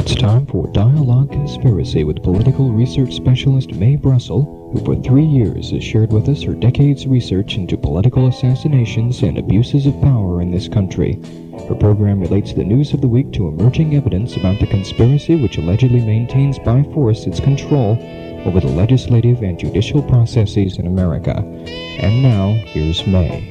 It's time for Dialogue Conspiracy with political research specialist Mae Brussel, who for 3 years has shared with us her decades' research into political assassinations and abuses of power in this country. Her program relates the news of the week to emerging evidence about the conspiracy which allegedly maintains by force its control over the legislative and judicial processes in America. And now, here's Mae.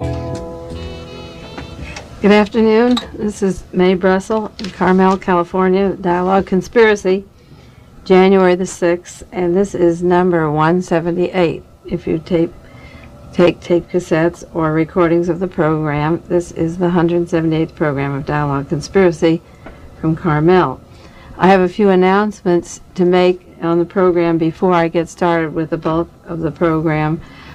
Good afternoon. This is Mae Brussel in Carmel, California, Dialogue Conspiracy, January the 6th, and this is number 178. If you take tape cassettes or recordings of the program, this is the 178th program of Dialogue Conspiracy from Carmel. I have a few announcements to make on the program before I get started with the bulk of the program.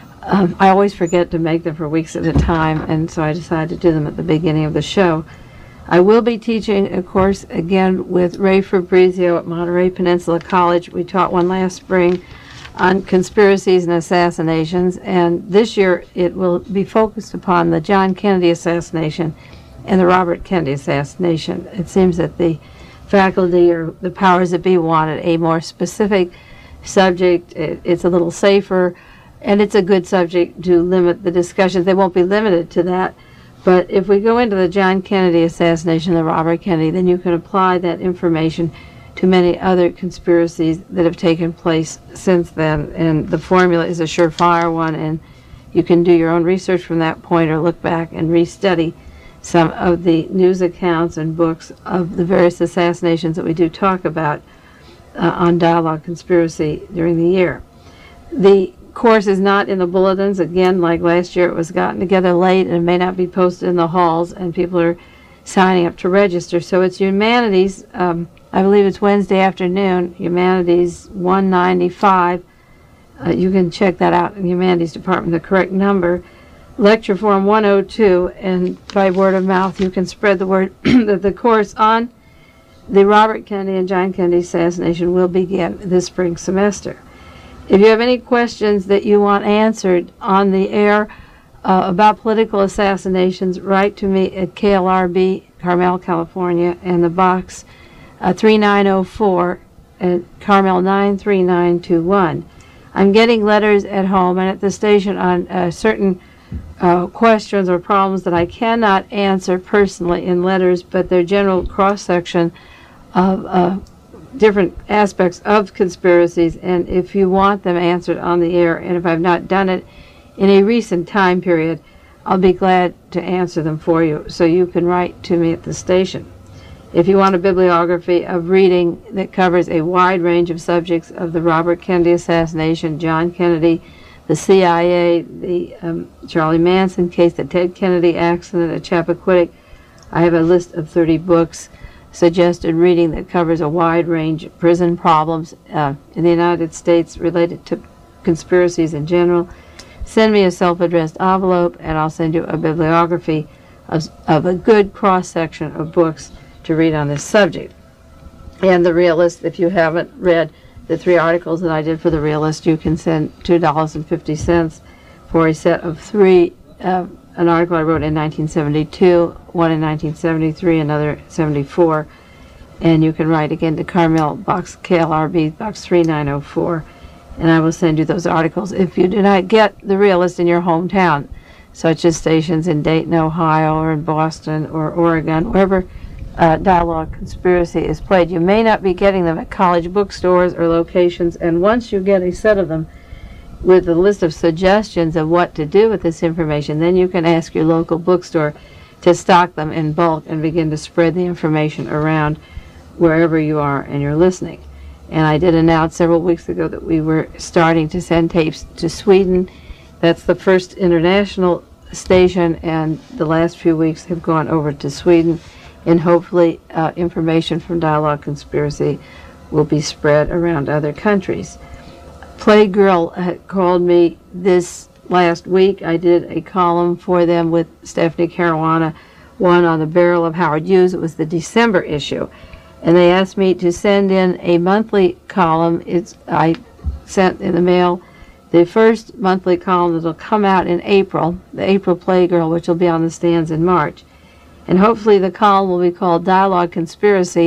I always forget to make them for weeks at a time, and so I decided to do them at the beginning of the show. I will be teaching a course again with Ray Fabrizio at Monterey Peninsula College. We taught one last spring on conspiracies and assassinations, and this year it will be focused upon the John Kennedy assassination and the Robert Kennedy assassination. It seems that the faculty or the powers that be wanted a more specific subject. It's a little safer, and it's a good subject to limit the discussions. They won't be limited to that. But if we go into the John Kennedy assassination, the Robert Kennedy, then you can apply that information to many other conspiracies that have taken place since then. And the formula is a surefire one, and you can do your own research from that point or look back and restudy some of the news accounts and books of the various assassinations that we do talk about on Dialogue Conspiracy during the year. The course is not in the bulletins. Again, like last year, it was gotten together late and may not be posted in the halls, and people are signing up to register. So it's Humanities, I believe it's Wednesday afternoon, Humanities 195. You can check that out in the Humanities Department, the correct number. Lecture Form 102, and by word of mouth you can spread the word that the course on the Robert Kennedy and John Kennedy assassination will begin this spring semester. If you have any questions that you want answered on the air about political assassinations, write to me at KLRB, Carmel, California, and the box 3904 at Carmel 93921. I'm getting letters at home and at the station on certain questions or problems that I cannot answer personally in letters, but they're general cross-section of different aspects of conspiracies, and if you want them answered on the air, and if I've not done it in a recent time period, I'll be glad to answer them for you, so you can write to me at the station. If you want a bibliography of reading that covers a wide range of subjects of the Robert Kennedy assassination, John Kennedy, the CIA, the Charlie Manson case, the Ted Kennedy accident at Chappaquiddick, I have a list of 30 books, suggested reading that covers a wide range of prison problems in the United States related to conspiracies in general. Send me a self-addressed envelope, and I'll send you a bibliography of a good cross-section of books to read on this subject. And The Realist, if you haven't read the 3 articles that I did for The Realist, you can send $2.50 for a set of 3. An article I wrote in 1972, one in 1973, another 74, and you can write again to Carmel, Box KLRB, Box 3904, and I will send you those articles. If you do not get The Realist in your hometown, such as stations in Dayton, Ohio, or in Boston, or Oregon, wherever Dialogue Conspiracy is played, you may not be getting them at college bookstores or locations, and once you get a set of them, with a list of suggestions of what to do with this information, then you can ask your local bookstore to stock them in bulk and begin to spread the information around wherever you are and you're listening. And I did announce several weeks ago that we were starting to send tapes to Sweden. That's the first international station, and the last few weeks have gone over to Sweden, and hopefully information from Dialogue Conspiracy will be spread around other countries. Playgirl had called me this last week. I did a column for them with Stephanie Caruana, one on the barrel of Howard Hughes. It was the December issue. And they asked me to send in a monthly column. I sent in the mail the first monthly column that will come out in April, the April Playgirl, which will be on the stands in March. And hopefully the column will be called Dialogue Conspiracy,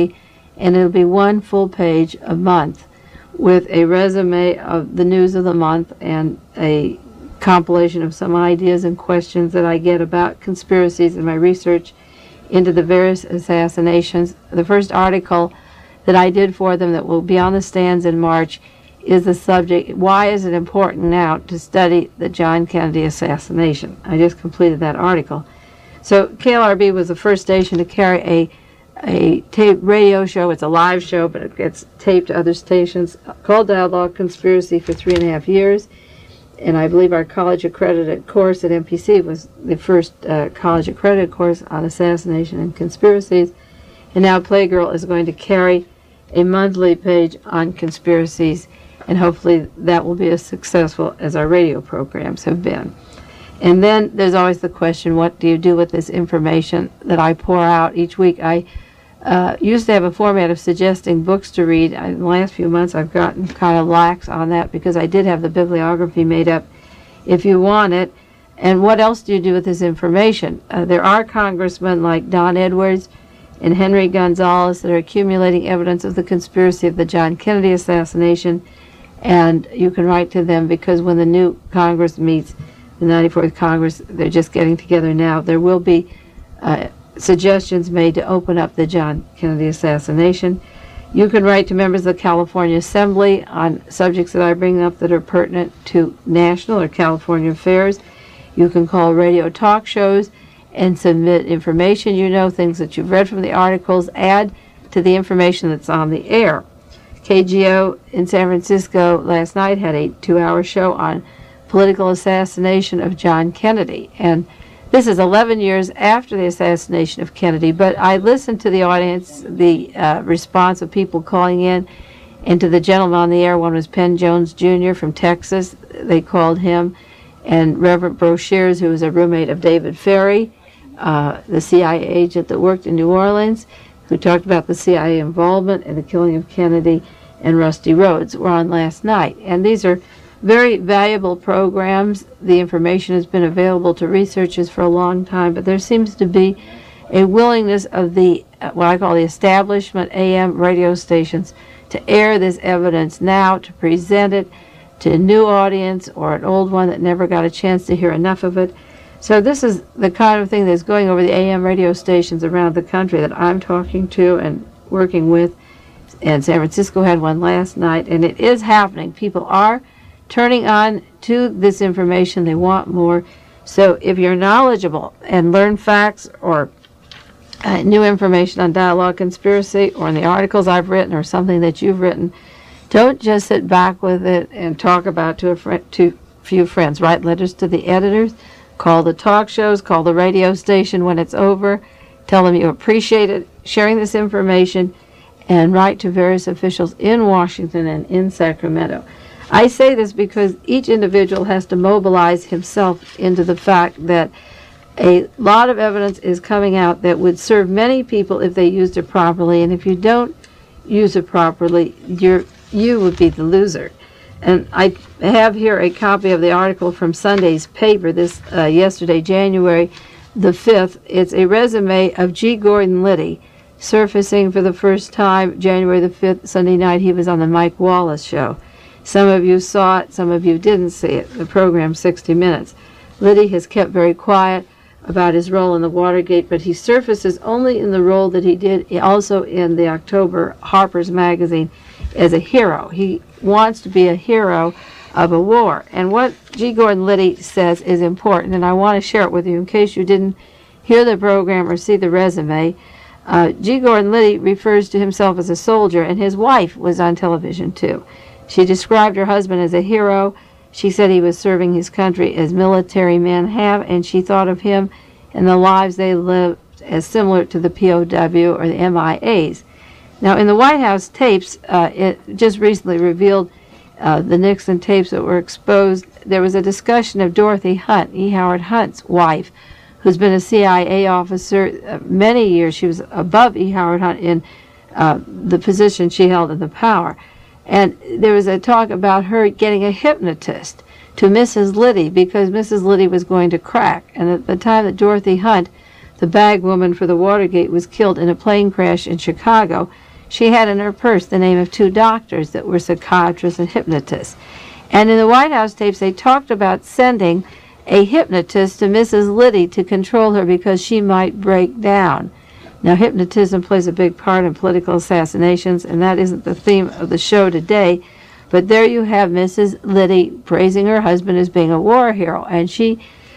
and it'll be one full page a month with a resume of the news of the month and a compilation of some ideas and questions that I get about conspiracies in my research into the various assassinations. The first article that I did for them that will be on the stands in March is the subject, why is it important now to study the John Kennedy assassination? I just completed that article. So KLRB was the first station to carry a tape radio show. It's a live show, but it gets taped to other stations, called Dialogue Conspiracy for 3.5 years. And I believe our college-accredited course at MPC was the first college-accredited course on assassination and conspiracies. And now Playgirl is going to carry a monthly page on conspiracies, and hopefully that will be as successful as our radio programs have been. And then there's always the question, what do you do with this information that I pour out each week? I used to have a format of suggesting books to read. In the last few months I've gotten kind of lax on that because I did have the bibliography made up if you want it. And what else do you do with this information? There are congressmen like Don Edwards and Henry Gonzalez that are accumulating evidence of the conspiracy of the John Kennedy assassination, and you can write to them because when the new Congress meets, the 94th Congress, they're just getting together now, there will be suggestions made to open up the John Kennedy assassination. You can write to members of the California Assembly on subjects that I bring up that are pertinent to national or California affairs. You can call radio talk shows and submit information, things that you've read from the articles, add to the information that's on the air. KGO in San Francisco last night had a 2-hour show on political assassination of John Kennedy, and this is 11 years after the assassination of Kennedy, but I listened to the audience, the response of people calling in, and to the gentleman on the air. One was Penn Jones Jr. from Texas. They called him, and Reverend Broshears, who was a roommate of David Ferry, the CIA agent that worked in New Orleans, who talked about the CIA involvement in the killing of Kennedy, and Rusty Rhodes were on last night. And these are very valuable programs. The information has been available to researchers for a long time, but there seems to be a willingness of the, what I call the establishment AM radio stations, to air this evidence now, to present it to a new audience or an old one that never got a chance to hear enough of it. So this is the kind of thing that's going over the AM radio stations around the country that I'm talking to and working with. And San Francisco had one last night, and it is happening. People are turning on to this information. They want more. So if you're knowledgeable and learn facts or new information on Dialogue Conspiracy or in the articles I've written or something that you've written, don't just sit back with it and talk about it to a few friends. Write letters to the editors, call the talk shows, call the radio station when it's over, tell them you appreciate it, sharing this information, and write to various officials in Washington and in Sacramento. I say this because each individual has to mobilize himself into the fact that a lot of evidence is coming out that would serve many people if they used it properly, and if you don't use it properly, you would be the loser. And I have here a copy of the article from Sunday's paper, this yesterday, January the 5th. It's a resume of G. Gordon Liddy, surfacing for the first time January the 5th, Sunday night. He was on the Mike Wallace show. Some of you saw it, some of you didn't see it, the program 60 Minutes. Liddy has kept very quiet about his role in the Watergate, but he surfaces only in the role that he did also in the October Harper's Magazine as a hero. He wants to be a hero of a war. And what G. Gordon Liddy says is important, and I want to share it with you in case you didn't hear the program or see the resume. G. Gordon Liddy refers to himself as a soldier, and his wife was on television too. She described her husband as a hero. She said he was serving his country as military men have, and she thought of him and the lives they lived as similar to the POW or the MIAs. Now, in the White House tapes, it just recently revealed the Nixon tapes that were exposed. There was a discussion of Dorothy Hunt, E. Howard Hunt's wife, who's been a CIA officer many years. She was above E. Howard Hunt in the position she held in the power. And there was a talk about her getting a hypnotist to Mrs. Liddy because Mrs. Liddy was going to crack. And at the time that Dorothy Hunt, the bag woman for the Watergate, was killed in a plane crash in Chicago, she had in her purse the name of 2 doctors that were psychiatrists and hypnotists. And in the White House tapes, they talked about sending a hypnotist to Mrs. Liddy to control her because she might break down. Now, hypnotism plays a big part in political assassinations, and that isn't the theme of the show today. But there you have Mrs. Liddy praising her husband as being a war hero, and she,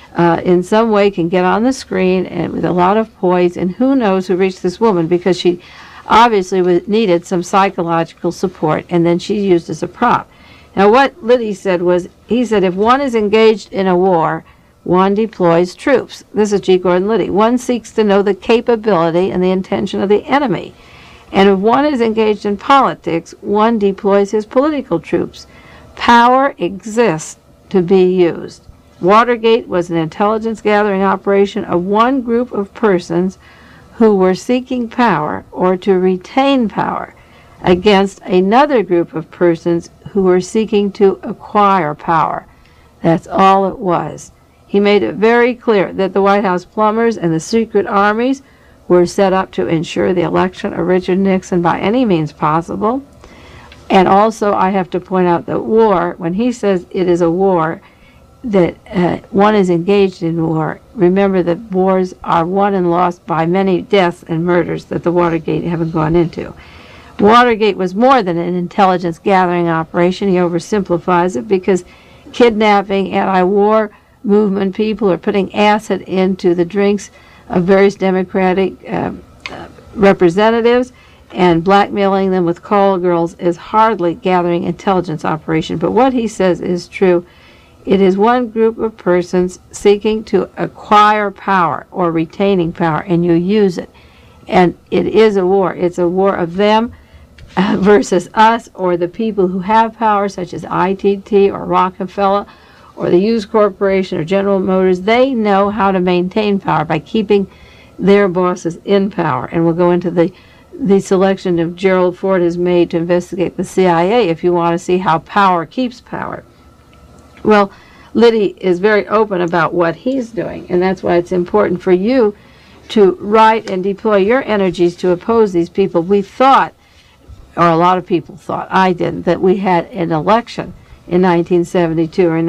in some way, can get on the screen and with a lot of poise, and who knows who reached this woman, because she obviously needed some psychological support, and then she used as a prop. Now, what Liddy said was, he said, if one is engaged in a war, one deploys troops. This is G. Gordon Liddy. One seeks to know the capability and the intention of the enemy. And if one is engaged in politics, one deploys his political troops. Power exists to be used. Watergate was an intelligence gathering operation of one group of persons who were seeking power or to retain power against another group of persons who were seeking to acquire power. That's all it was. He made it very clear that the White House plumbers and the secret armies were set up to ensure the election of Richard Nixon by any means possible. And also, I have to point out that war, when he says it is a war, that one is engaged in war, remember that wars are won and lost by many deaths and murders that the Watergate haven't gone into. Watergate was more than an intelligence gathering operation. He oversimplifies it because kidnapping, anti-war movement people are putting acid into the drinks of various Democratic representatives and blackmailing them with call girls is hardly gathering intelligence operation. But what he says is true. It is one group of persons seeking to acquire power or retaining power, and you use it. And it is a war. It's a war of them versus us, or the people who have power, such as ITT or Rockefeller or the Hughes Corporation or General Motors. They know how to maintain power by keeping their bosses in power. And we'll go into the selection of Gerald Ford has made to investigate the CIA if you want to see how power keeps power. Well, Liddy is very open about what he's doing, and that's why it's important for you to write and deploy your energies to oppose these people. We thought, or a lot of people thought, I didn't, that we had an election in 1972 or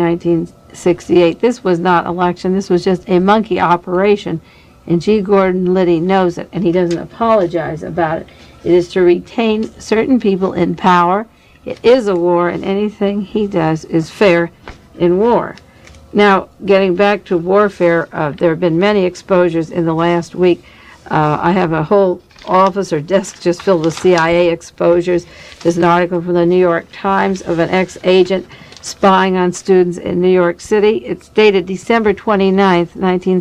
1968. This was not election. This was just a monkey operation, and G. Gordon Liddy knows it, and he doesn't apologize about it. It is to retain certain people in power. It is a war, and anything he does is fair in war. Now, getting back to warfare, there have been many exposures in the last week. I have a whole office or desk just filled with CIA exposures. There's an article from the New York Times of an ex-agent spying on students in New York City. It's dated December 29th,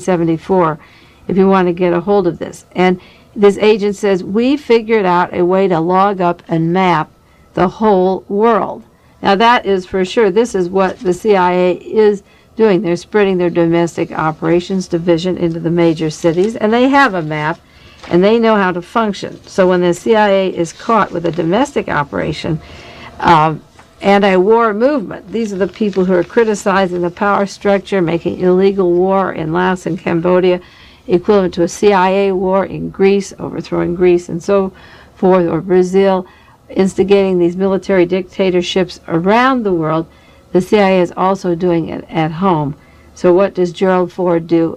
1974, if you want to get a hold of this. And this agent says, we figured out a way to log up and map the whole world. Now that is for sure. This is what the CIA is doing. They're spreading their domestic operations division into the major cities, and they have a map, and they know how to function. So when the CIA is caught with a domestic operation, anti-war movement, these are the people who are criticizing the power structure, making illegal war in Laos and Cambodia, equivalent to a CIA war in Greece, overthrowing Greece and so forth, or Brazil, instigating these military dictatorships around the world. The CIA is also doing it at home. So what does Gerald Ford do?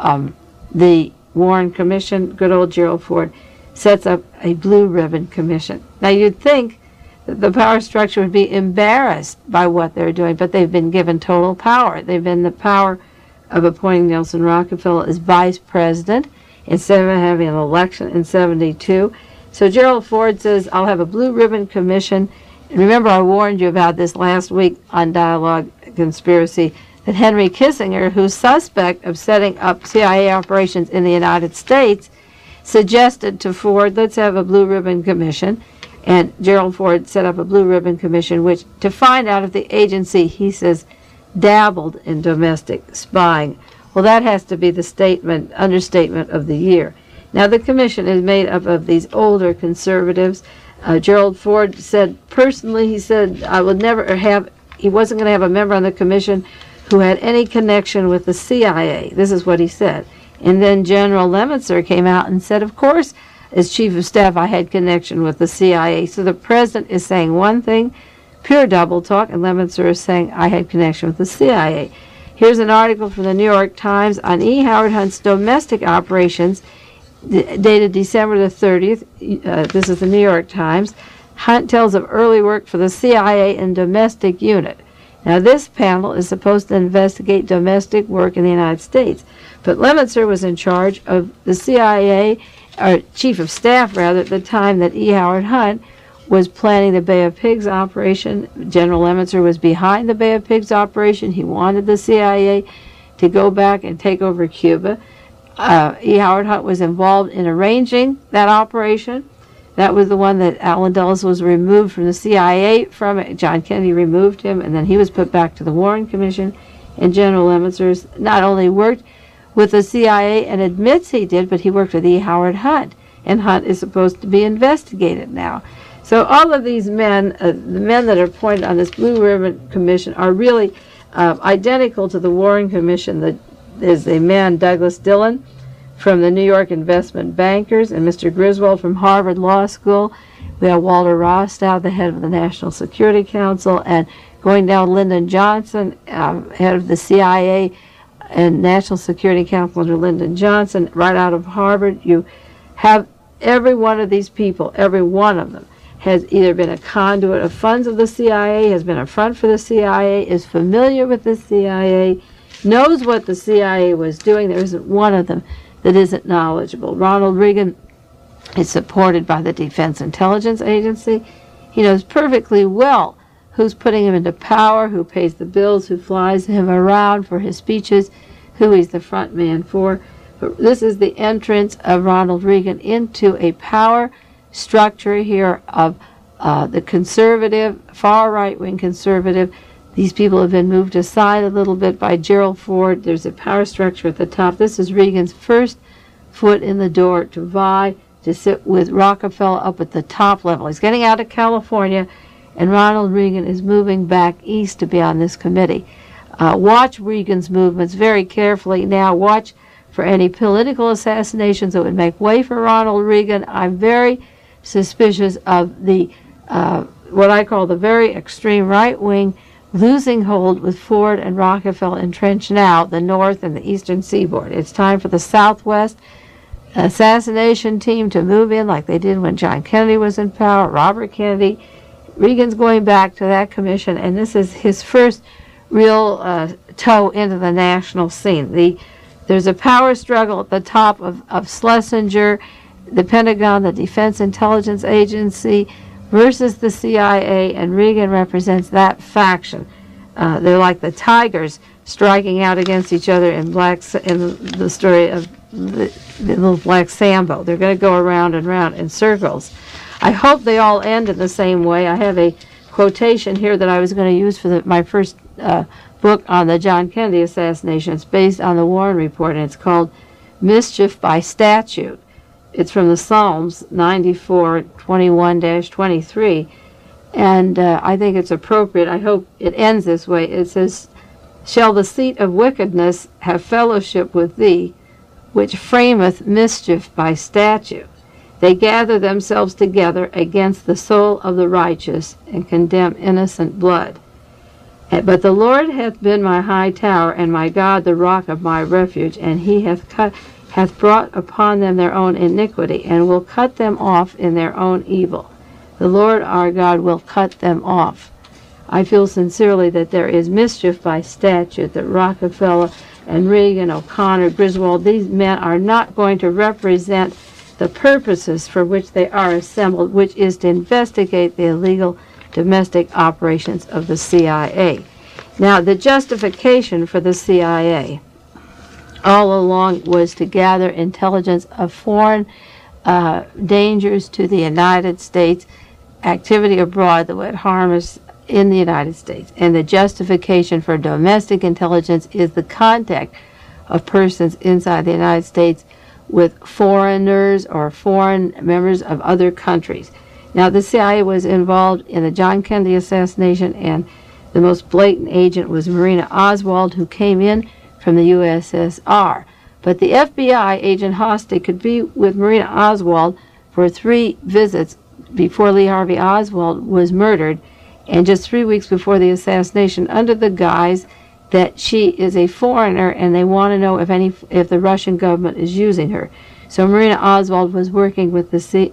The Warren Commission, good old Gerald Ford, sets up a blue ribbon commission. Now you'd think that the power structure would be embarrassed by what they're doing, but they've been given total power. They've been the power of appointing Nelson Rockefeller as vice president instead of having an election in 72. So Gerald Ford says, I'll have a blue ribbon commission. And remember, I warned you about this last week on Dialogue Conspiracy, that Henry Kissinger, who's suspect of setting up CIA operations in the United States, suggested to Ford, let's have a blue ribbon commission. And Gerald Ford set up a blue ribbon commission, which to find out if the agency, he says, dabbled in domestic spying. Well, that has to be the understatement of the year. Now, the commission is made up of these older conservatives. Gerald Ford said, personally, he said, I would never have, he wasn't going to have a member on the commission who had any connection with the CIA. This is what he said. And then General Lemitzer came out and said, of course, as chief of staff, I had connection with the CIA. So the president is saying one thing, pure double talk, and Lemitzer is saying I had connection with the CIA. Here's an article from the New York Times on E. Howard Hunt's domestic operations, dated December the 30th. This is the New York Times. Hunt tells of early work for the CIA and domestic unit. Now, this panel is supposed to investigate domestic work in the United States, but Lemitzer was in charge of the CIA, or chief of staff, rather, at the time that E. Howard Hunt was planning the Bay of Pigs operation. General Lemitzer was behind the Bay of Pigs operation. He wanted the CIA to go back and take over Cuba. E. Howard Hunt was involved in arranging that operation. That was the one that Allen Dulles was removed from the CIA from. John Kennedy removed him, and then he was put back to the Warren Commission. And General Lemitzer not only worked with the CIA and admits he did, but he worked with E. Howard Hunt. And Hunt is supposed to be investigated now. So all of these men, the men that are appointed on this Blue Ribbon Commission, are really identical to the Warren Commission. There's a man, Douglas Dillon, from the New York Investment Bankers, and Mr. Griswold from Harvard Law School. We have Walter Rostow, the head of the National Security Council, and going down, Lyndon Johnson, head of the CIA and National Security Council under Lyndon Johnson, right out of Harvard. You have every one of these people, every one of them, has either been a conduit of funds of the CIA, has been a front for the CIA, is familiar with the CIA, knows what the CIA was doing. There isn't one of them that isn't knowledgeable. Ronald Reagan is supported by the Defense Intelligence Agency. He knows perfectly well who's putting him into power, who pays the bills, who flies him around for his speeches, who he's the front man for. But this is the entrance of Ronald Reagan into a power structure here of the conservative, far right-wing conservative. These people have been moved aside a little bit by Gerald Ford. There's a power structure at the top. This is Reagan's first foot in the door to vie, to sit with Rockefeller up at the top level. He's getting out of California, and Ronald Reagan is moving back east to be on this committee. Watch Reagan's movements very carefully. Now watch for any political assassinations that would make way for Ronald Reagan. I'm very suspicious of the what I call the very extreme right wing losing hold with Ford and Rockefeller entrenched now, the North and the Eastern Seaboard. It's time for the Southwest assassination team to move in like they did when John Kennedy was in power, Robert Kennedy. Reagan's going back to that commission, and this is his first real toe into the national scene. There's a power struggle at the top of Schlesinger, the Pentagon, the Defense Intelligence Agency, versus the CIA, and Reagan represents that faction. They're like the tigers striking out against each other in the story of the little black Sambo. They're going to go around and round in circles. I hope they all end in the same way. I have a quotation here that I was going to use for my first book on the John Kennedy assassination. It's based on the Warren Report, and it's called Mischief by Statute. It's from the Psalms 94:21-23, and I think it's appropriate. I hope it ends this way. It says, "Shall the seat of wickedness have fellowship with thee, which frameth mischief by statute? They gather themselves together against the soul of the righteous, and condemn innocent blood. But the Lord hath been my high tower, and my God the rock of my refuge, and he hath brought upon them their own iniquity, and will cut them off in their own evil. The Lord our God will cut them off." I feel sincerely that there is mischief by statute, that Rockefeller and Reagan, O'Connor, Griswold, these men are not going to represent the purposes for which they are assembled, which is to investigate the illegal domestic operations of the CIA. Now, the justification for the CIA all along was to gather intelligence of foreign dangers to the United States, activity abroad that would harm us in the United States. And the justification for domestic intelligence is the contact of persons inside the United States with foreigners or foreign members of other countries. Now, the CIA was involved in the John Kennedy assassination, and the most blatant agent was Marina Oswald, who came in from the USSR. But the FBI agent Hostek could be with Marina Oswald for 3 visits before Lee Harvey Oswald was murdered, and just 3 weeks before the assassination, under the guise that she is a foreigner and they want to know if the Russian government is using her. So Marina Oswald was working with the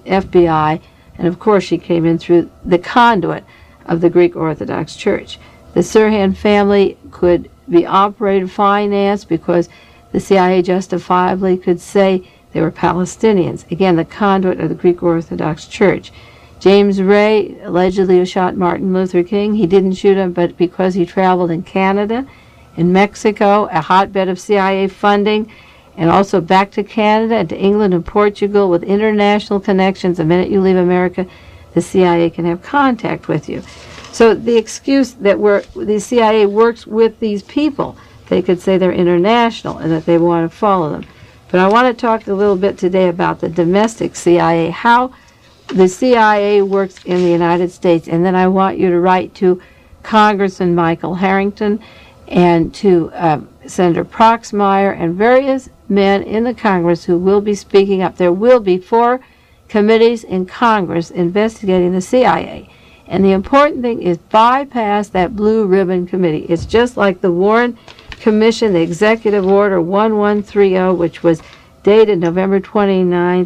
FBI, and of course she came in through the conduit of the Greek Orthodox Church. The Sirhan family could be operated, financed, because the CIA justifiably could say they were Palestinians. Again, the conduit of the Greek Orthodox Church. James Ray allegedly shot Martin Luther King. He didn't shoot him, but because he traveled in Canada, in Mexico, a hotbed of CIA funding, and also back to Canada and to England and Portugal with international connections. The minute you leave America, the CIA can have contact with you. So the excuse that the CIA works with these people, they could say they're international and that they want to follow them. But I want to talk a little bit today about the domestic CIA, how the CIA works in the United States, and then I want you to write to Congressman Michael Harrington and to Senator Proxmire and various men in the Congress who will be speaking up. There will be 4 committees in Congress investigating the CIA. And the important thing is bypass that blue ribbon committee. It's just like the Warren Commission, the Executive Order 1130, which was dated November 29,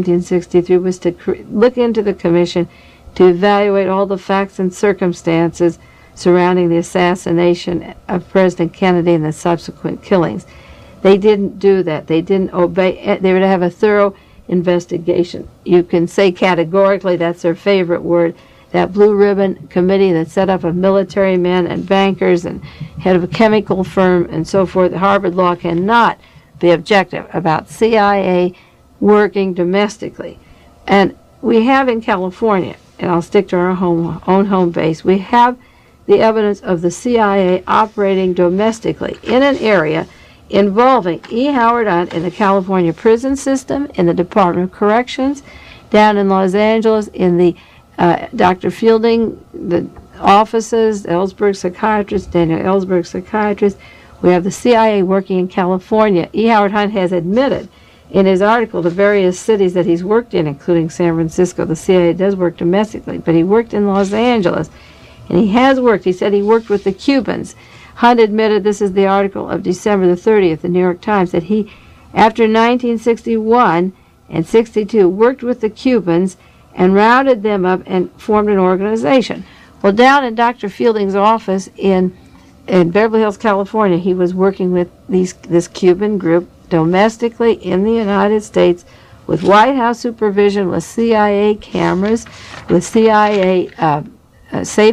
1963, was to look into the commission to evaluate all the facts and circumstances surrounding the assassination of President Kennedy and the subsequent killings. They didn't do that. They didn't obey. They were to have a thorough investigation. You can say categorically, that's their favorite word, that blue ribbon committee that's set up of military men and bankers and head of a chemical firm and so forth. Harvard Law cannot be objective about CIA working domestically. And we have in California, and I'll stick to our own home base, we have the evidence of the CIA operating domestically in an area involving E. Howard Hunt in the California prison system, in the Department of Corrections, down in Los Angeles, in the Dr. Fielding, the offices, Ellsberg psychiatrist, Daniel Ellsberg psychiatrist. We have the CIA working in California. E. Howard Hunt has admitted in his article the various cities that he's worked in, including San Francisco. The CIA does work domestically, but he worked in Los Angeles. And he has worked, he said he worked with the Cubans. Hunt admitted, this is the article of December the 30th, the New York Times, that he, after 1961 and 62, worked with the Cubans and rounded them up and formed an organization. Well, down in Dr. Fielding's office in Beverly Hills, California, he was working with this Cuban group domestically in the United States with White House supervision, with CIA cameras, with CIA safe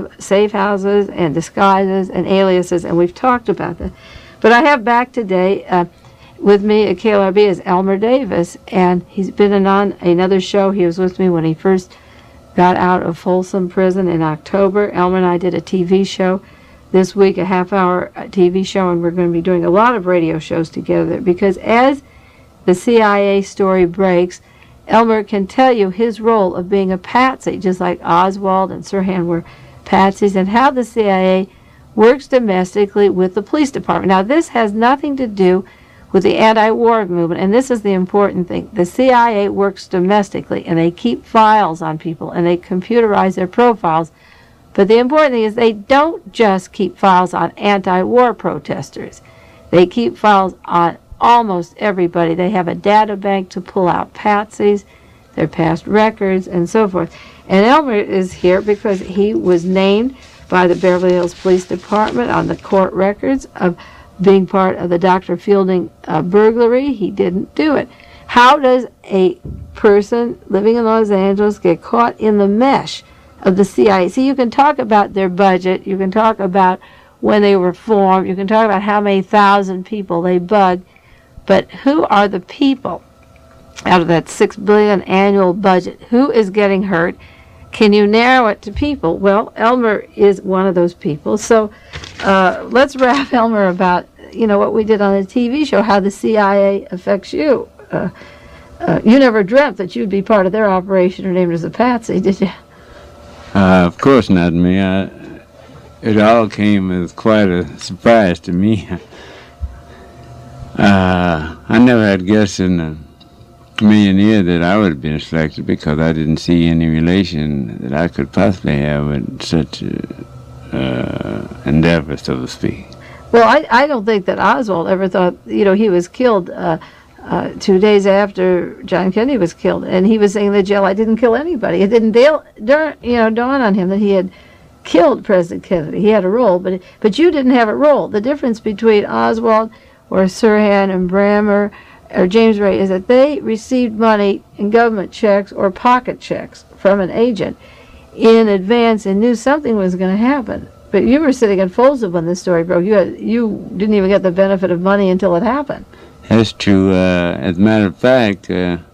houses and disguises and aliases, and we've talked about that. But I have back today with me at KLRB is Elmer Davis, and he's been on another show. He was with me when he first got out of Folsom Prison in October. Elmer and I did a TV show this week, a half-hour TV show, and we're going to be doing a lot of radio shows together because as the CIA story breaks, Elmer can tell you his role of being a patsy, just like Oswald and Sirhan were patsies, and how the CIA works domestically with the police department. Now, this has nothing to do with the anti-war movement, and this is the important thing. The CIA works domestically, and they keep files on people, and they computerize their profiles. But the important thing is they don't just keep files on anti-war protesters. They keep files on almost everybody. They have a data bank to pull out patsies, their past records, and so forth. And Elmer is here because he was named by the Beverly Hills Police Department on the court records of being part of the Dr. Fielding burglary. He didn't do it. How does a person living in Los Angeles get caught in the mesh of the CIA? See, you can talk about their budget, you can talk about when they were formed, you can talk about how many thousand people they bugged, but who are the people out of that $6 billion annual budget? Who is getting hurt? Can you narrow it to people? Well, Elmer is one of those people. So let's rap Elmer about, what we did on the TV show, how the CIA affects you. You never dreamt that you'd be part of their operation or named as a patsy, did you? Of course not, me. It all came as quite a surprise to me. I never had guessed in the millionaire that I would have been selected because I didn't see any relation that I could possibly have with such endeavor, so to speak. Well, I don't think that Oswald ever thought, he was killed 2 days after John Kennedy was killed, and he was saying in the jail, I didn't kill anybody. It didn't dawn on him that he had killed President Kennedy. He had a role, but you didn't have a role. The difference between Oswald or Sirhan and Brammer or James Ray is that they received money in government checks or pocket checks from an agent in advance and knew something was going to happen. But you were sitting in Folsom when this story broke. You didn't even get the benefit of money until it happened. That's true. As a matter of fact,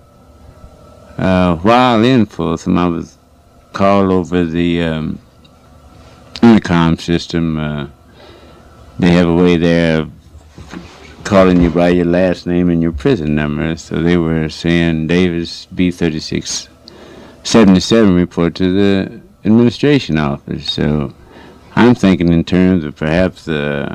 while in Folsom, I was called over the intercom system. They have a way there of calling you by your last name and your prison number. So they were saying Davis B3677 report to the administration office. So I'm thinking in terms of perhaps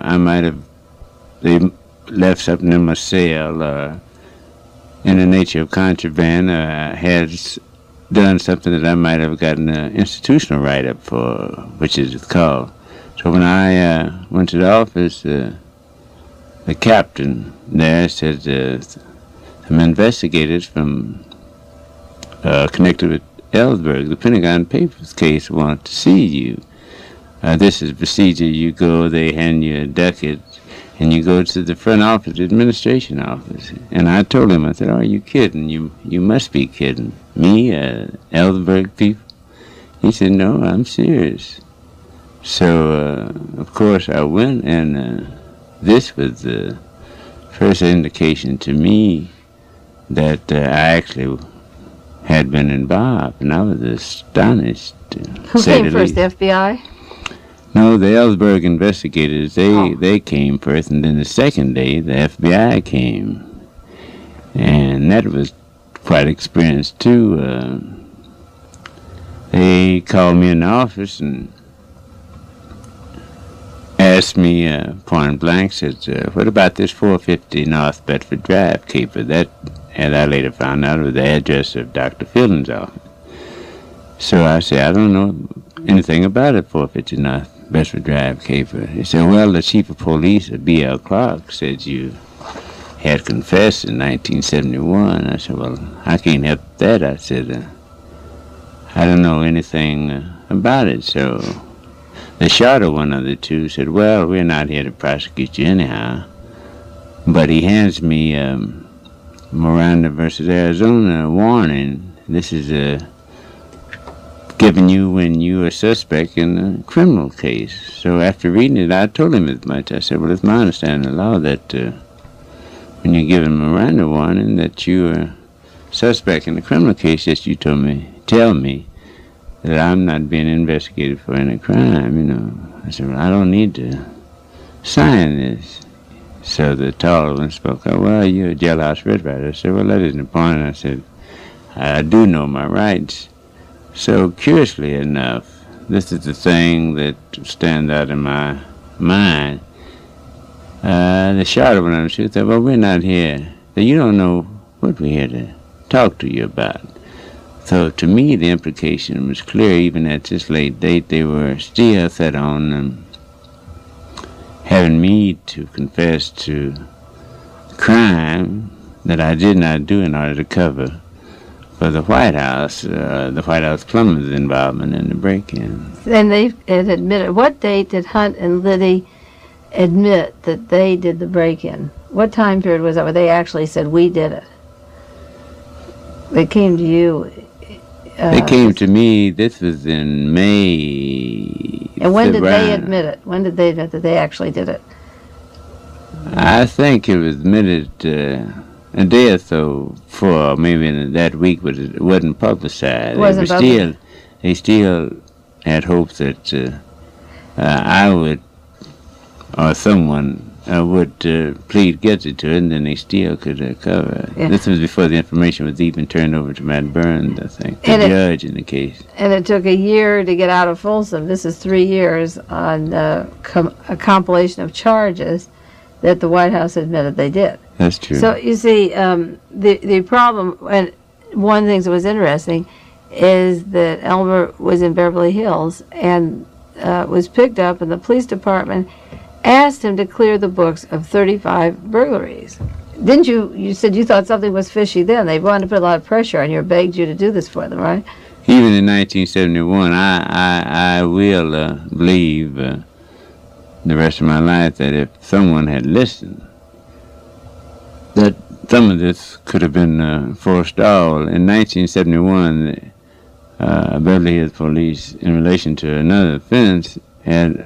they left something in my cell in the nature of contraband, had done something that I might have gotten an institutional write-up for, which is called. So when I went to the office, the captain there said some investigators from connected with Ellsberg, the Pentagon Papers case, want to see you. This is procedure. You go, they hand you a ducat, and you go to the front office, the administration office. And I told him, I said, are you kidding? You must be kidding. Me, Ellsberg people? He said, no, I'm serious. So, of course, I went, and this was the first indication to me that I actually had been involved, and I was astonished. Who came first, the FBI? No, the Ellsberg investigators, they came first, and then the second day, the FBI came. And that was quite an experience, too. They called me in the office and asked me point blank, said, what about this 450 North Bedford Drive caper? That, and I later found out, was the address of Dr. Fielding's office. So I said, I don't know anything about it, 450 North Bedford Drive caper. He said, well, the chief of police, B.L. Clark, said you had confessed in 1971. I said, well, I can't help that. I said, I don't know anything about it. So the shorter one of the two said, well, we're not here to prosecute you anyhow. But he hands me Miranda versus Arizona warning. This is given you when you are a suspect in a criminal case. So after reading it, I told him as much. I said, well, it's my understanding of the law that when you're given Miranda warning that you are a suspect in a criminal case, that you tell me that I'm not being investigated for any crime, I said, well, I don't need to sign this. So the tall one spoke up, well, you're a jailhouse red writer. I said, well, that isn't the point. I said, I do know my rights. So curiously enough, this is the thing that stands out in my mind. The shorter one on the shoot said, well, we're not here. You don't know what we're here to talk to you about. So to me, the implication was clear. Even at this late date, they were still set on having me to confess to crime that I did not do in order to cover for the White House plumbers' involvement in the break-in. And they had admitted. What date did Hunt and Liddy admit that they did the break-in? What time period was that where they actually said, we did it? They came to you. They came to me, this was in May. And when did they admit it? When did they admit that they actually did it? I think it was admitted a day or so before, maybe in that week, but it wasn't publicized. They still had hopes that I would, or someone would plead guilty to it, and then they still could cover it. Yeah. This was before the information was even turned over to Matt Burns, I think, the judge in the case. And it took a year to get out of Folsom. This is 3 years on a compilation of charges that the White House admitted they did. That's true. So you see, the problem, and one of the things that was interesting, is that Elmer was in Beverly Hills and was picked up, and the police department asked him to clear the books of 35 burglaries. Didn't you? You said you thought something was fishy then. They wanted to put a lot of pressure on you, or begged you to do this for them, right? Even in 1971, I will believe the rest of my life that if someone had listened, that some of this could have been forestalled. In 1971, Beverly Hills Police, in relation to another offense, had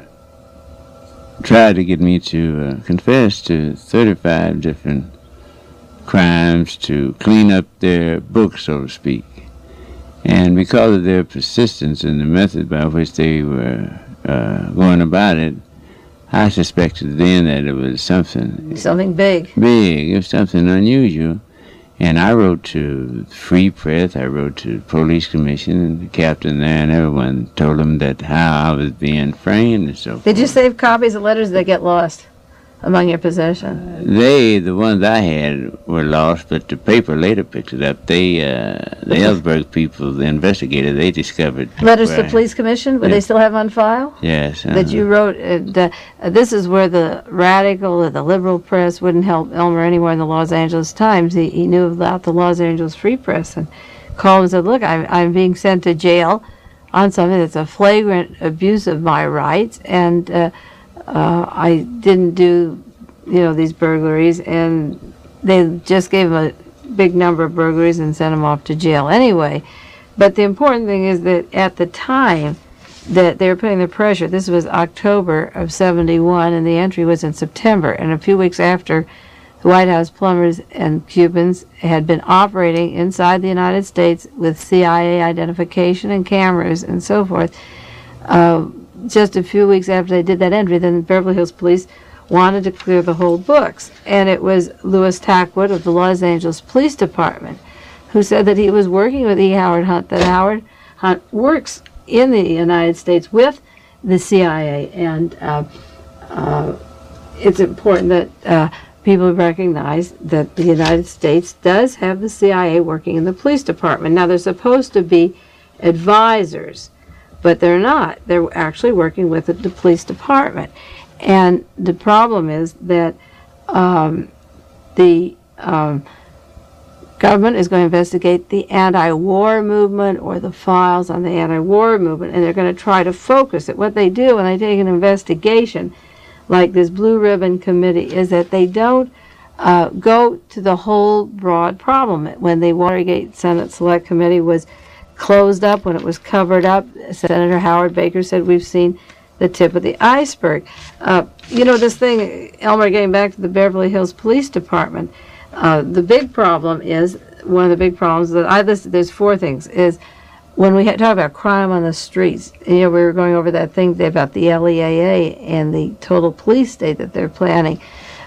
tried to get me to confess to 35 different crimes to clean up their book, so to speak. And because of their persistence in the method by which they were going about it, I suspected then that it was something big. It was something unusual. And I wrote to the Free Press, I wrote to the Police Commission and the captain there, and everyone told them that how I was being framed and so forth. Did you save copies of letters that get lost among your possessions? The ones I had were lost, but the paper later picked it up. The Ellsberg people, the investigators, they discovered... Letters to the Police Commission? Would they still have on file? Yes. That you wrote, this is where the radical or the liberal press wouldn't help Elmer anywhere in the Los Angeles Times. He knew about the Los Angeles Free Press and called and said, look, I'm being sent to jail on something that's a flagrant abuse of my rights, and I didn't do, these burglaries, and they just gave him a big number of burglaries and sent him off to jail anyway. But the important thing is that at the time that they were putting the pressure, this was October of 71, and the entry was in September, and a few weeks after, the White House plumbers and Cubans had been operating inside the United States with CIA identification and cameras and so forth. Just a few weeks after they did that entry, then the Beverly Hills Police wanted to clear the whole books. And it was Louis Tackwood of the Los Angeles Police Department who said that he was working with E. Howard Hunt, that Howard Hunt works in the United States with the CIA. And it's important that people recognize that the United States does have the CIA working in the police department. Now, they're supposed to be advisors, but they're not. They're actually working with the police department. And the problem is that the government is going to investigate the anti-war movement or the files on the anti-war movement, and they're going to try to focus it. What they do when they take an investigation, like this Blue Ribbon Committee, is that they don't go to the whole broad problem. When the Watergate Senate Select Committee was closed up, when it was covered up, Senator Howard Baker said, we've seen the tip of the iceberg. This thing, Elmer, getting back to the Beverly Hills Police Department, the big problem is, one of the big problems that I listed, there's four things, is when we talk about crime on the streets, we were going over that thing today about the LEAA and the total police state that they're planning.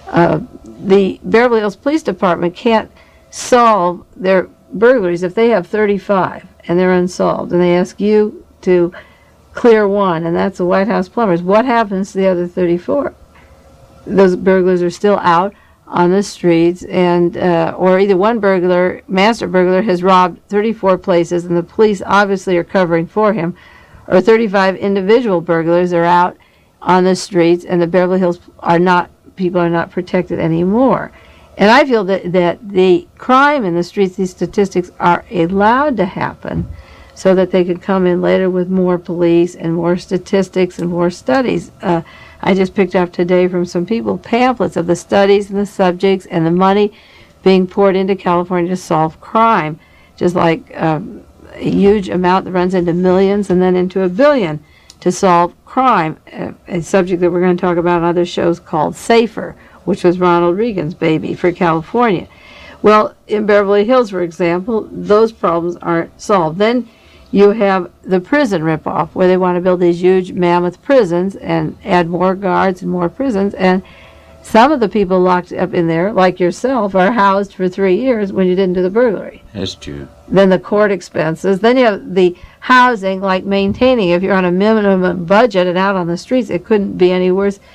The Beverly Hills Police Department can't solve their burglaries if they have 35 and they're unsolved, and they ask you to clear one, and that's the White House plumbers. What happens to the other 34? Those burglars are still out on the streets, and or either one burglar, master burglar, has robbed 34 places, and the police obviously are covering for him, or 35 individual burglars are out on the streets, and the Beverly Hills people are not protected anymore. And I feel that the crime in the streets, these statistics are allowed to happen so that they could come in later with more police and more statistics and more studies. I just picked up today from some people pamphlets of the studies and the subjects and the money being poured into California to solve crime, just like a huge amount that runs into millions and then into $1 billion to solve crime, a subject that we're going to talk about on other shows called SAFER, which was Ronald Reagan's baby for California. Well, in Beverly Hills, for example, those problems aren't solved. Then you have the prison ripoff, where they want to build these huge mammoth prisons and add more guards and more prisons, and some of the people locked up in there, like yourself, are housed for 3 years when you didn't do the burglary. That's true. Then the court expenses. Then you have the housing, like maintaining. If you're on a minimum budget and out on the streets, it couldn't be any worse.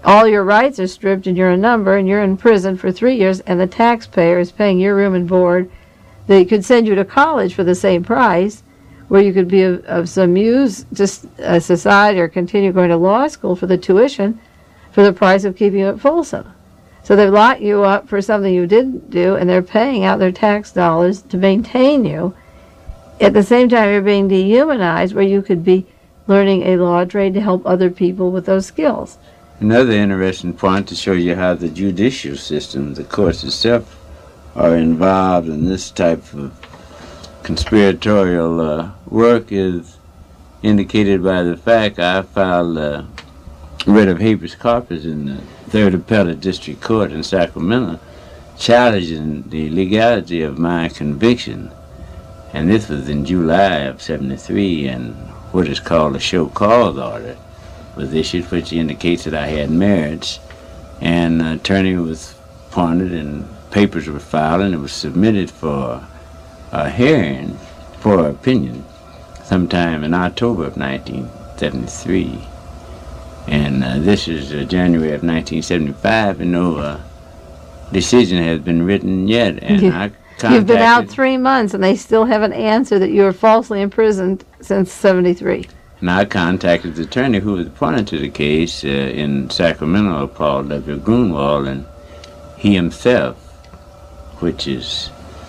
all your rights are stripped and you're a number and you're in prison for 3 years and the taxpayer is paying your room and board. They could send you to college for the same price, where you could be of some use to society or continue going to law school for the tuition for the price of keeping you at Folsom. So they've locked you up for something you didn't do, and they're paying out their tax dollars to maintain you. At the same time, you're being dehumanized, where you could be learning a law trade to help other people with those skills. Another interesting point to show you how the judicial system, the courts itself, are involved in this type of conspiratorial work is indicated by the fact I filed writ of habeas corpus in the 3rd Appellate District Court in Sacramento, challenging the legality of my conviction. And this was in July of '73, and what is called a show cause order was issued, which indicates that I had merits. And an attorney was appointed, and papers were filed, and it was submitted for a hearing for opinion sometime in October of 1973. And this is January of 1975, and no decision has been written yet. And You've been out 3 months, and they still haven't answered that you were falsely imprisoned since '73. And I contacted the attorney who was appointed to the case in Sacramento, Paul W. Grunwald, and he himself, which is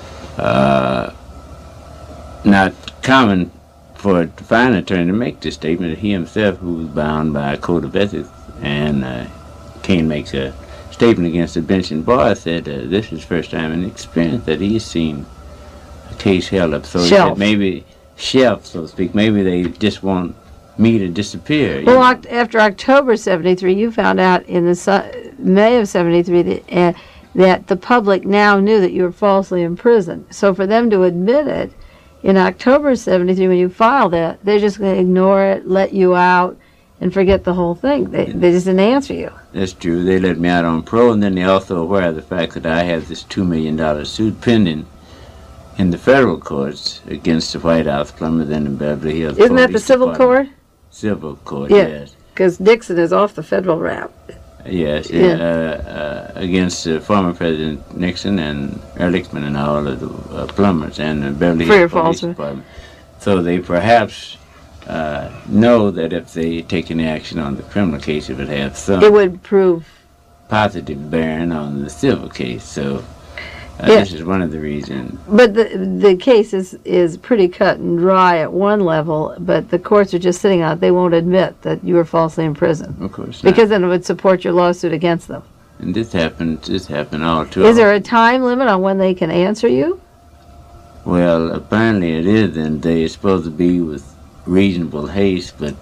not common for a fine attorney to make this statement, he himself, who was bound by a code of ethics, and Kane makes a statement against the bench and bar, said this is the first time in experience that he's seen a case held up. So he said maybe shelf, so to speak. Maybe they just want me to disappear. Well, after October '73, you found out in the May of '73 that the public now knew that you were falsely imprisoned. So for them to admit it in October '73, when you filed that, they're just going to ignore it, let you out, and forget the whole thing. They just didn't answer you. That's true. They let me out on parole, and then they also aware of the fact that I have this $2 million suit pending in the federal courts against the White House plumbers and the Beverly Hills Isn't that the civil court? Civil court, yeah, yes. Because Nixon is off the federal rap. Yes, against former President Nixon and Ehrlichman and all of the plumbers and the Beverly Hills Police Department. So they perhaps know that if they take any action on the criminal case, it would have some... It would prove... positive bearing on the civil case. So this is one of the reasons. But the case is pretty cut and dry at one level, but the courts are just sitting on it. They won't admit that you were falsely imprisoned. Of course not. Because then it would support your lawsuit against them. And this happened all too often. Is there a time limit on when they can answer you? Well, apparently it is, and they're supposed to be with reasonable haste, but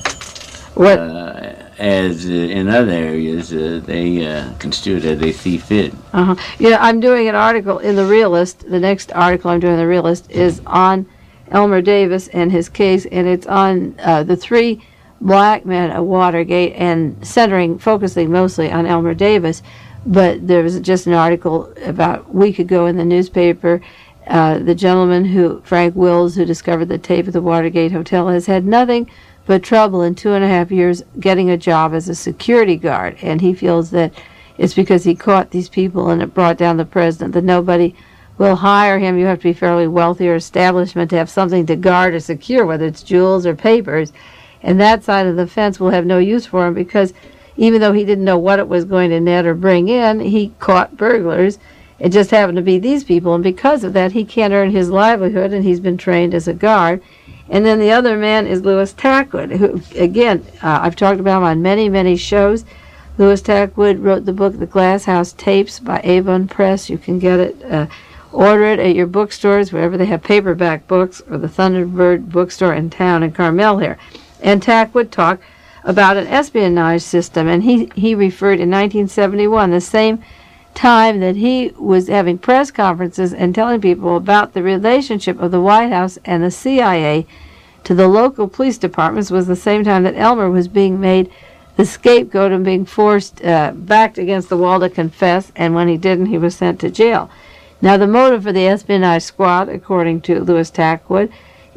as in other areas, they construe it as they see fit. Yeah, I'm doing an article in The Realist. The next article I'm doing in The Realist is on Elmer Davis and his case, and it's on the 3 black men at Watergate, and focusing mostly on Elmer Davis. But there was just an article about a week ago in the newspaper. The gentleman Frank Wills, who discovered the tape at the Watergate Hotel, has had nothing but trouble in 2.5 years getting a job as a security guard. And he feels that it's because he caught these people and it brought down the president, that nobody will hire him. You have to be fairly wealthy or establishment to have something to guard or secure, whether it's jewels or papers. And that side of the fence will have no use for him, because even though he didn't know what it was going to net or bring in, he caught burglars. It just happened to be these people, and because of that, he can't earn his livelihood, and he's been trained as a guard. And then the other man is Louis Tackwood, who, again, I've talked about him on many, many shows. Louis Tackwood wrote the book The Glass House Tapes by Avon Press. You can get it, order it at your bookstores, wherever they have paperback books, or the Thunderbird bookstore in town in Carmel here. And Tackwood talked about an espionage system, and he referred in 1971, the same time that he was having press conferences and telling people about the relationship of the White House and the CIA to the local police departments, was the same time that Elmer was being made the scapegoat and being forced backed against the wall to confess, and when he didn't, he was sent to jail. Now, the motive for the espionage squad, according to Louis Tackwood,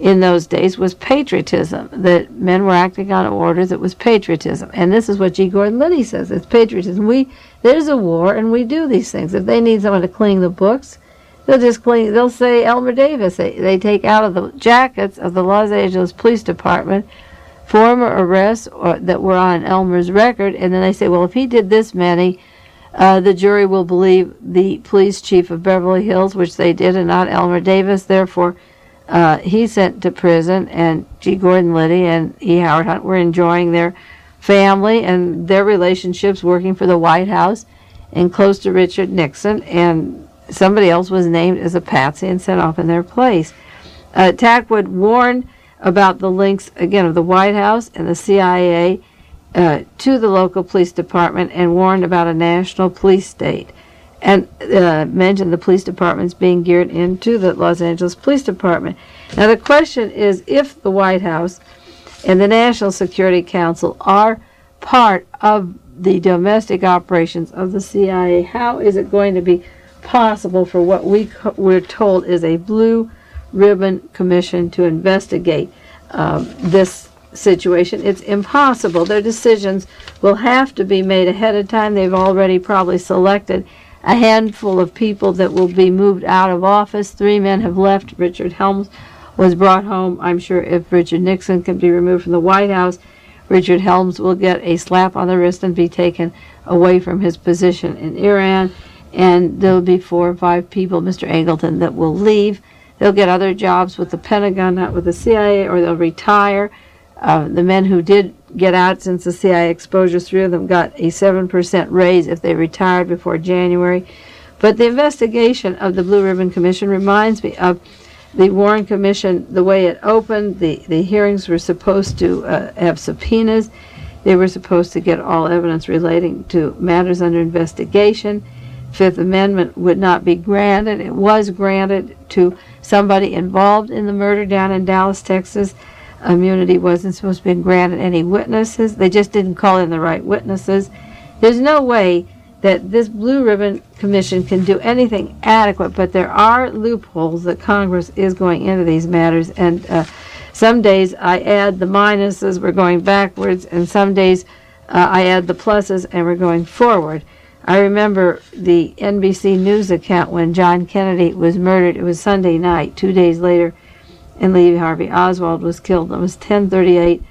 in those days was patriotism, that men were acting on orders. That was patriotism. And this is what G. Gordon Liddy says. It's patriotism. There's a war, and we do these things. If they need someone to clean the books, they'll say Elmer Davis. They take out of the jackets of the Los Angeles Police Department former arrests that were on Elmer's record, and then they say, well, if he did this many, the jury will believe the police chief of Beverly Hills, which they did, and not Elmer Davis. Therefore, he's sent to prison, and G. Gordon Liddy and E. Howard Hunt were enjoying their family and their relationships working for the White House and close to Richard Nixon, and somebody else was named as a patsy and sent off in their place. Tackwood warned about the links, again, of the White House and the CIA to the local police department, and warned about a national police state, and mentioned the police departments being geared into the Los Angeles Police Department. Now the question is, if the White House and the National Security Council are part of the domestic operations of the CIA, how is it going to be possible for what we're told is a blue ribbon commission to investigate this situation? It's impossible. Their decisions will have to be made ahead of time. They've already probably selected a handful of people that will be moved out of office. 3 men have left. Richard Helms was brought home. I'm sure if Richard Nixon can be removed from the White House, Richard Helms will get a slap on the wrist and be taken away from his position in Iran. And there will be 4 or 5 people, Mr. Angleton, that will leave. They'll get other jobs with the Pentagon, not with the CIA, or they'll retire. The men who did get out since the CIA exposure, 3 of them got a 7% raise if they retired before January. But the investigation of the Blue Ribbon Commission reminds me of the Warren Commission, the way it opened. The hearings were supposed to have subpoenas. They were supposed to get all evidence relating to matters under investigation. Fifth Amendment would not be granted. It was granted to somebody involved in the murder down in Dallas, Texas. Immunity wasn't supposed to be granted any witnesses. They just didn't call in the right witnesses. There's no way that this Blue Ribbon Commission can do anything adequate, but there are loopholes that Congress is going into these matters, and some days I add the minuses, we're going backwards, and some days I add the pluses and we're going forward. I remember the NBC News account when John Kennedy was murdered. It was Sunday night. 2 days later, and Lee Harvey Oswald was killed. It was 10:38.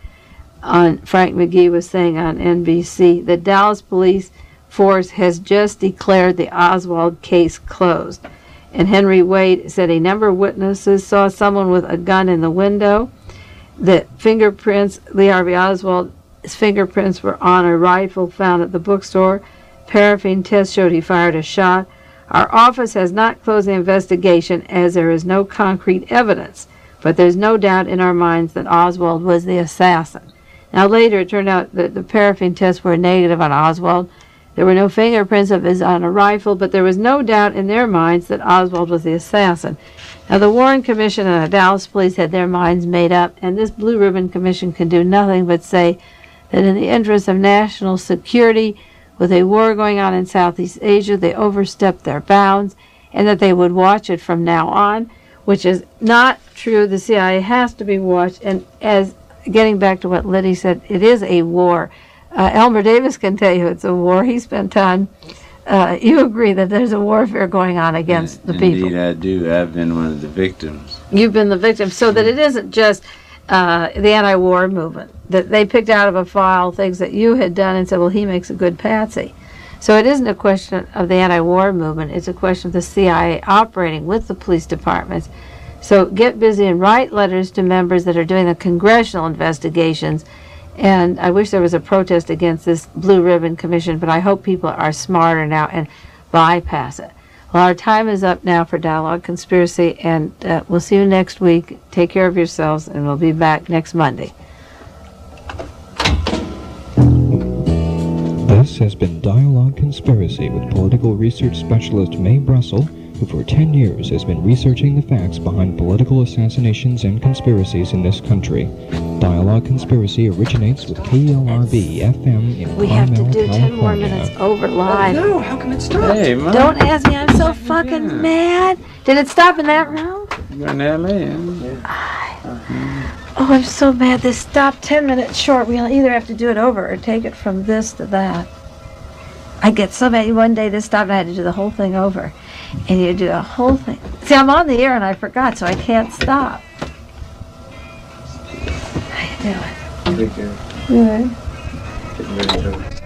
Frank McGee was saying on NBC, the Dallas police force has just declared the Oswald case closed. And Henry Wade said a number of witnesses saw someone with a gun in the window. The fingerprints, Lee Harvey Oswald's fingerprints were on a rifle found at the bookstore. Paraffin test showed he fired a shot. Our office has not closed the investigation as there is no concrete evidence, but there's no doubt in our minds that Oswald was the assassin. Now later it turned out that the paraffin tests were negative on Oswald. There were no fingerprints of his on a rifle, but there was no doubt in their minds that Oswald was the assassin. Now the Warren Commission and the Dallas police had their minds made up, and this Blue Ribbon Commission can do nothing but say that in the interest of national security, with a war going on in Southeast Asia, they overstepped their bounds, and that they would watch it from now on, which is not true. The CIA has to be watched, and as getting back to what Liddy said, it is a war. Elmer Davis can tell you it's a war. He spent time. You agree that there's a warfare going on against the people. Indeed, I do. I've been one of the victims. You've been the victim, so that it isn't just the anti-war movement, that they picked out of a file things that you had done and said, well, he makes a good patsy. So it isn't a question of the anti-war movement. It's a question of the CIA operating with the police departments. So get busy and write letters to members that are doing the congressional investigations. And I wish there was a protest against this Blue Ribbon Commission, but I hope people are smarter now and bypass it. Well, our time is up now for Dialogue Conspiracy, and we'll see you next week. Take care of yourselves, and we'll be back next Monday. This has been Dialogue Conspiracy with political research specialist Mae Brussel, who for 10 years has been researching the facts behind political assassinations and conspiracies in this country. Dialogue Conspiracy originates with KLRB-FM in We Carmel, have to do 10 California. more minutes over live. No, how come it stopped? Hey, Mom. Don't ask me. I'm so fucking mad. Did it stop in that room? You're in L.A., huh? I Oh, I'm so mad. This stopped 10 minutes short. We'll either have to do it over or take it from this to that. I get so mad. One day this stopped and I had to do the whole thing over. And you do the whole thing. See, I'm on the air and I forgot, so I can't stop. How you doing? Pretty good. Good. Getting ready to